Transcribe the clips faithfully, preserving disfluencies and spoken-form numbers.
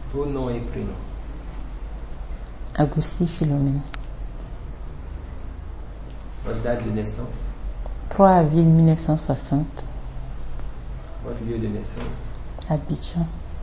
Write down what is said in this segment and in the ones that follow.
Vos noms et prénoms. Agousti Philomène. Votre date de naissance. trois avril mille neuf cent soixante. Votre lieu de naissance. Abidjan.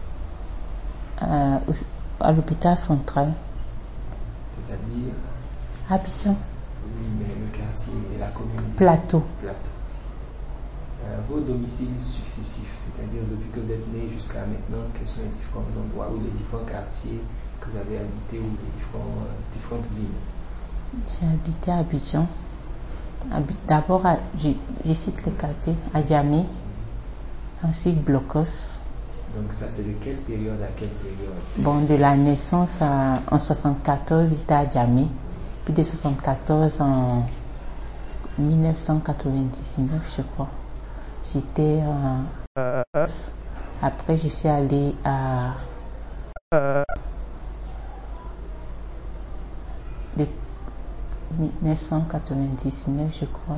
À, à l'hôpital central. C'est-à-dire Abidjan. Oui, mais le quartier et la commune. Plateau. Plateau. Euh, vos domiciles successifs, c'est-à-dire depuis que vous êtes né jusqu'à maintenant, quels sont les différents endroits ou les différents quartiers que vous avez habités ou les différents, euh, différentes villes? J'ai habité à Abidjan. D'abord, je, je cite les quartiers, à Djamé, ensuite Blocos. Donc ça, c'est de quelle période à quelle période? Bon, de la naissance à, en soixante-quatorze, j'étais à Djamé. Puis de soixante-quatorze en mille neuf cent quatre-vingt-dix-neuf, je crois. J'étais euh, après je suis allée à de mille neuf cent quatre-vingt-dix-neuf, je crois.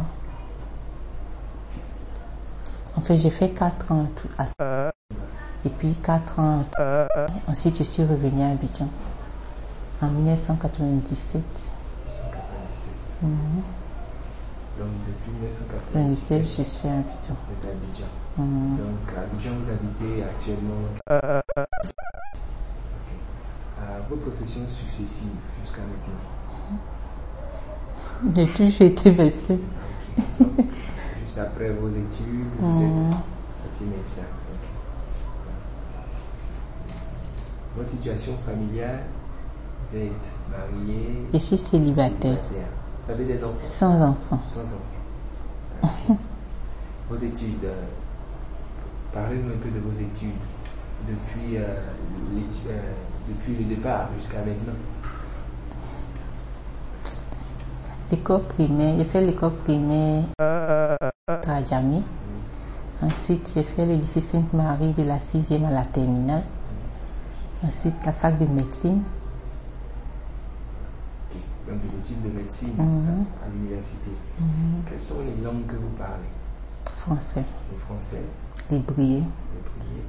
En fait, j'ai fait quatre ans à, et puis quatre ans. Ensuite, je suis revenue à Abidjan en mille neuf cent quatre-vingt-dix-sept. mille neuf cent quatre-vingt-dix-sept. Mm-hmm. Donc depuis mille neuf cent quatre-vingt-dix-sept, je suis à Abidjan. Vous êtes à Abidjan. Mm-hmm. Donc à Abidjan, vous habitez actuellement. Euh, euh, okay. euh, vos professions successives jusqu'à maintenant. J'ai toujours été médecin. Okay. Donc, juste après vos études, vous mm-hmm. êtes sorti médecin. Okay. Votre situation familiale, vous êtes marié. Je suis célibataire. célibataire. Vous avez des enfants? Sans enfants. Sans enfants. Okay. Vos études, euh, parlez-nous un peu de vos études depuis, euh, euh, depuis le départ jusqu'à maintenant. L'école primaire, j'ai fait l'école primaire à Djamé. Ensuite, j'ai fait le lycée Sainte-Marie de la sixième à la terminale. Ensuite, la fac de médecine. Donc des études de médecine mm-hmm. à, à l'université. Mm-hmm. Quelles sont les langues que vous parlez? Français. Le français. L'hébreu. L'hébreu.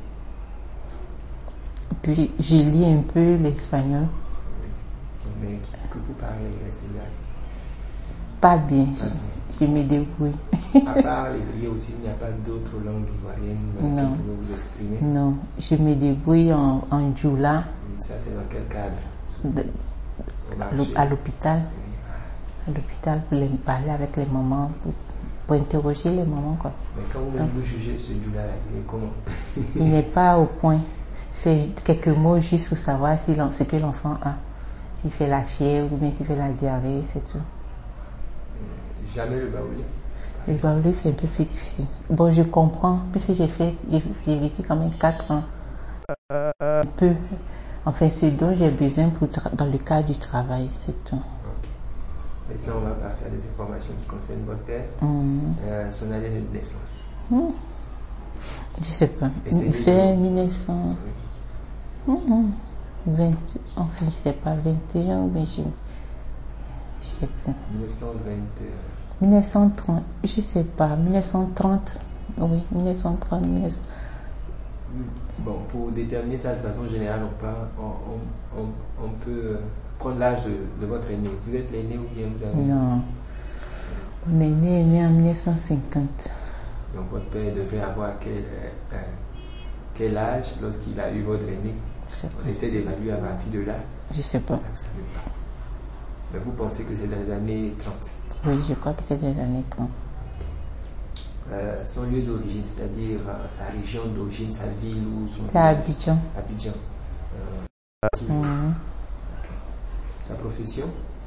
Puis je lis un peu l'espagnol. Oui. Mais que vous parlez l'espagnol? Pas bien, Pas je, bien. je me débrouille. À part l'hébreu aussi, il n'y a pas d'autres langues ivoiriennes dans lesquelles vous pouvez vous exprimer? Non, je me débrouille en, en djoula. Oui, ça c'est dans quel cadre? De, à l'hôpital. Oui. À l'hôpital pour les, parler avec les mamans, pour, pour interroger les mamans, quoi. Mais quand vous Donc, vous jugez ce djoula-là, il est comment? Il n'est pas au point. C'est quelques mots juste pour savoir si ce que l'enfant a. S'il fait la fièvre ou bien s'il fait la diarrhée, c'est tout. Jamais le baoulé? Le baoulé, c'est un peu plus difficile. Bon, je comprends, puisque j'ai fait, j'ai, j'ai vécu quand même quatre ans. Un peu. Enfin, c'est dont j'ai besoin pour tra- dans le cadre du travail, c'est tout. Okay. Maintenant, on va passer à des informations qui concernent votre père. Mm. Euh, son année de naissance. Mm. Je sais pas. Il fait mille neuf cents. Oui. Mm-hmm. vingt, enfin, je sais pas, vingt et un, mais je, je sais pas. mille neuf cent vingt. mille neuf cent trente, je sais pas, mille neuf cent trente, oui, mille neuf cent trente, mille neuf cents. Bon, pour déterminer ça de façon générale, on, peut, on, on, on peut prendre l'âge de, de votre aîné. Vous êtes l'aîné ou bien vous avez... Non, mon aîné est né en mille neuf cent cinquante. Donc votre père devait avoir quel, euh, quel âge lorsqu'il a eu votre aîné? On essaie d'évaluer à partir de là. Je sais pas. Vous savez pas. Mais vous pensez que c'est dans les années trente? Oui, je crois que c'est dans les années trente. Euh, son lieu d'origine, c'est-à-dire euh, sa région d'origine, sa ville ou son... C'est à Abidjan. Abidjan. Euh, toujours. Mm-hmm. Okay. Sa profession?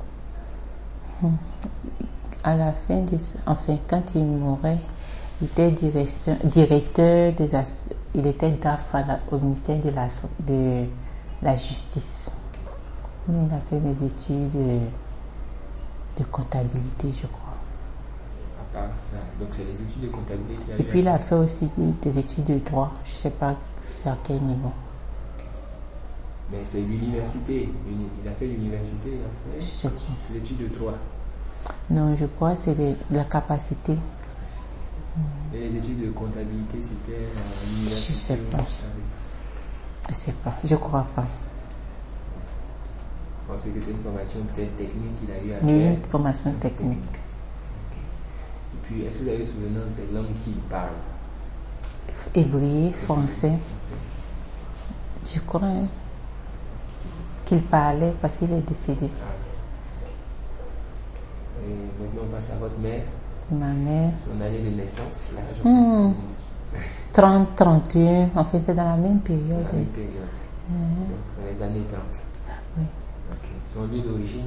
À la fin de... Enfin, quand il mourait, il était directeur, directeur des... Ass... Il était D A F à la, au ministère de la, de la Justice. Il a fait des études de, de comptabilité, je crois. À part ça, donc c'est les études de comptabilité qu'il a Et puis il a fait aussi des études de droit, je ne sais pas à quel niveau. Mais c'est l'université, il a fait l'université, il a fait je sais pas. C'est l'étude de droit. Non, je crois que c'est de la capacité. capacité. Mm. Et les études de comptabilité, c'était à l'université? Je sais pas. Je sais pas, je crois pas. Vous pensez que c'est une formation peut-être technique qu'il a eu à Il y a eu faire? une formation technique. Et puis, est-ce que vous avez souvenance des langues qu'il parle? Hébreu, français. Français. Je crois hein, qu'il parlait parce qu'il est décédé. Ah. Et maintenant, on passe à votre mère. Ma mère, Son année de naissance, là, je Hmm. pense trente, trente et un, en fait, c'est dans la même que période. dans la même période. Mhm. Donc, dans les années trente. Oui. Ok. Son lieu d'origine?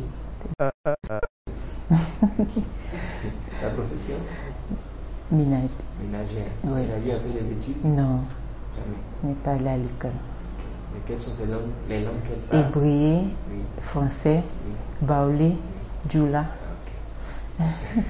Sa profession? Ménage. Ménagère. Oui. Il a eu à faire des études? Non, Jamais. je n'ai pas allé à l'école. Mais quelles sont ces langues, les langues qu'elle parle? Hébreu, Oui. français, Oui. baoulé, djoula. Euh,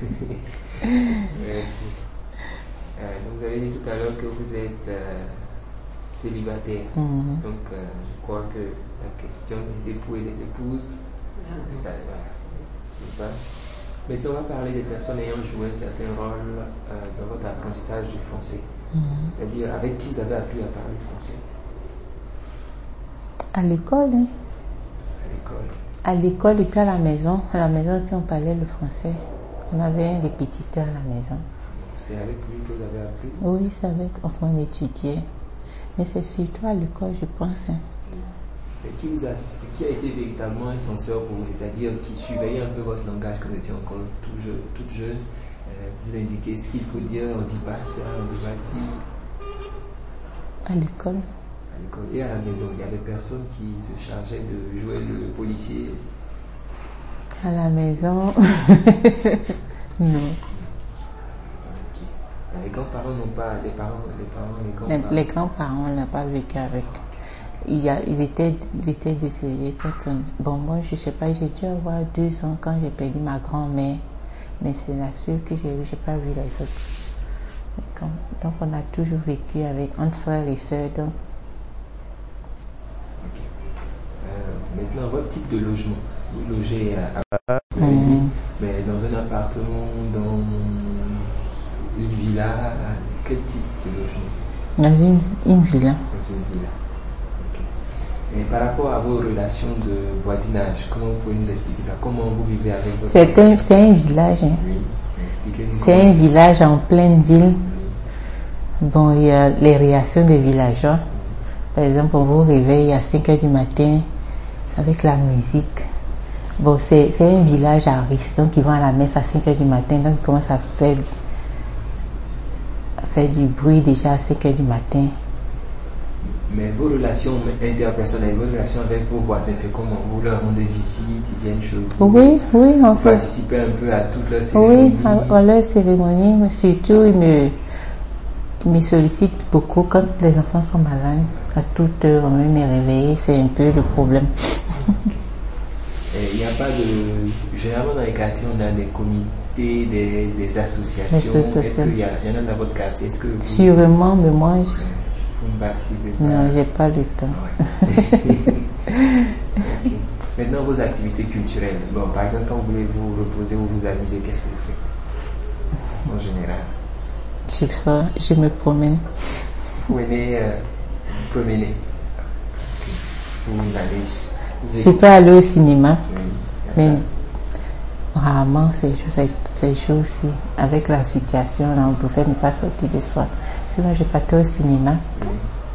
euh, donc vous avez dit tout à l'heure que vous êtes euh, célibataire. Mhm. Donc euh, je crois que la question des époux et des épouses, ça voilà, je passe. Maintenant on va parler des personnes ayant joué un certain rôle euh, dans votre apprentissage du français. Mhm. C'est-à-dire avec qui vous avez appris à parler français À l'école, hein. à l'école. À l'école et puis à la maison. À la maison aussi on parlait le français. On avait un répétiteur à la maison. C'est avec lui que vous avez appris? Oui, c'est avec, enfin on étudiait. Mais c'est surtout à l'école, je pense. Hein. Et qui, vous a, qui a été véritablement un censeur pour vous, c'est-à-dire qui surveillait un peu votre langage quand vous étiez encore tout jeune, toute jeune, euh, vous indiquez ce qu'il faut dire, on dit pas ça, on dit pas ci. À l'école. À l'école et à la maison, il y avait personne qui se chargeait de jouer le policier. À la maison, non. Okay. Les grands-parents n'ont pas, les parents, les parents, les Les, grands-parents. les grands-parents, on n'a pas vécu avec. Il y a, ils, étaient, ils étaient décédés quand on... Bon, moi, je sais pas, j'ai dû avoir deux ans quand j'ai perdu ma grand-mère. Mais c'est la seule que j'ai vue, j'ai pas vu les autres. Quand, donc, on a toujours vécu avec entre frères et sœurs. Donc, Okay. Euh, maintenant, votre type de logement. Si vous logez à, à vous avez dit, Mhm. mais dans un appartement, dans une villa, quel type de logement? dans une, une villa. Dans une villa. Ok. Et par rapport à vos relations de voisinage, comment vous pouvez nous expliquer ça? Comment vous vivez avec votre C'est voisin? un, c'est un village. Hein. Oui, expliquez-nous. C'est comment un village en pleine ville. Oui. Bon, il y a les réactions des villageois. Par exemple, on vous réveille à cinq heures du matin avec la musique. Bon, c'est, c'est un village à risque, donc ils vont à la messe à cinq heures du matin, donc ils commencent à faire, à faire du bruit déjà à cinq heures du matin. Mais vos relations interpersonnelles, vos relations avec vos voisins, c'est comment? Vous leur rendez visite, ils viennent chez vous? Oui, oui, en Vous fait. participez un peu à toutes leurs cérémonies? Oui, à, à leur cérémonie, mais surtout, ils me, ils me sollicitent beaucoup quand les enfants sont malades. À toute heure, on veut me réveiller, c'est un peu le problème. Il n'y a pas de... Généralement, dans les quartiers, on a des comités, des, des associations. Des associations. Est-ce qu'il y, y en a dans votre quartier? Est-ce que vous... Sûrement, mais moi, je... Vous ne participez pas? non, j'ai pas le temps. Ah ouais. Okay. Maintenant, vos activités culturelles. Bon, par exemple, quand vous voulez vous reposer ou vous amuser, qu'est-ce que vous faites? De façon générale. Je, sors, je me promène. Vous venez euh, vous promener. Vous allez... Vous Je peux aller au cinéma, Oui, mais rarement ces jours, ces jours aussi. Avec la situation, là, on pouvait ne pas sortir de soi. Sinon, je partais au cinéma. oui.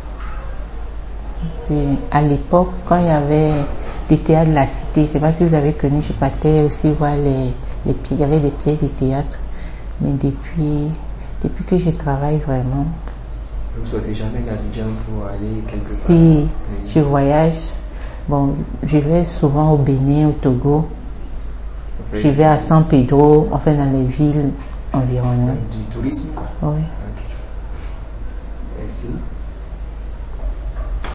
Puis, à l'époque, quand il y avait le théâtre de la Cité, je ne sais pas si vous avez connu, je partais aussi voir les, les pièces. Il y avait des pièces de théâtre. Mais depuis, depuis que je travaille vraiment, Vous ne sortez jamais d'Abidjan pour aller quelque part? si Oui. je voyage, bon, je vais souvent au Bénin, au Togo. En fait, Je vais à San Pedro, enfin dans les villes environnantes. Du tourisme, quoi. Oui. Ok. Merci.